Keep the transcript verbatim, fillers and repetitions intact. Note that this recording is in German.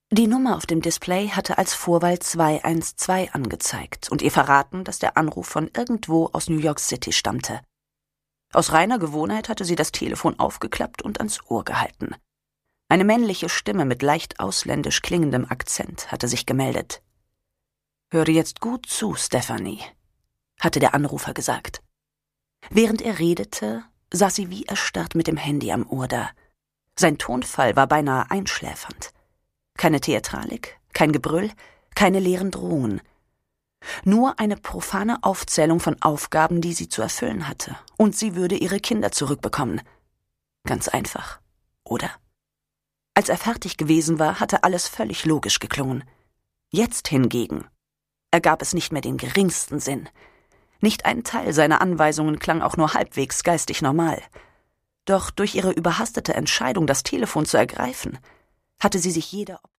Die Nummer auf dem Display hatte als Vorwahl zwei eins zwei angezeigt und ihr verraten, dass der Anruf von irgendwo aus New York City stammte. Aus reiner Gewohnheit hatte sie das Telefon aufgeklappt und ans Ohr gehalten. Eine männliche Stimme mit leicht ausländisch klingendem Akzent hatte sich gemeldet. »Höre jetzt gut zu, Stephanie«, hatte der Anrufer gesagt. Während er redete, saß sie wie erstarrt mit dem Handy am Ohr da. Sein Tonfall war beinahe einschläfernd. Keine Theatralik, kein Gebrüll, keine leeren Drohungen. Nur eine profane Aufzählung von Aufgaben, die sie zu erfüllen hatte. Und sie würde ihre Kinder zurückbekommen. Ganz einfach, oder? Als er fertig gewesen war, hatte alles völlig logisch geklungen. Jetzt hingegen ergab es nicht mehr den geringsten Sinn. Nicht ein Teil seiner Anweisungen klang auch nur halbwegs geistig normal. Doch durch ihre überhastete Entscheidung, das Telefon zu ergreifen, hatte sie sich jeder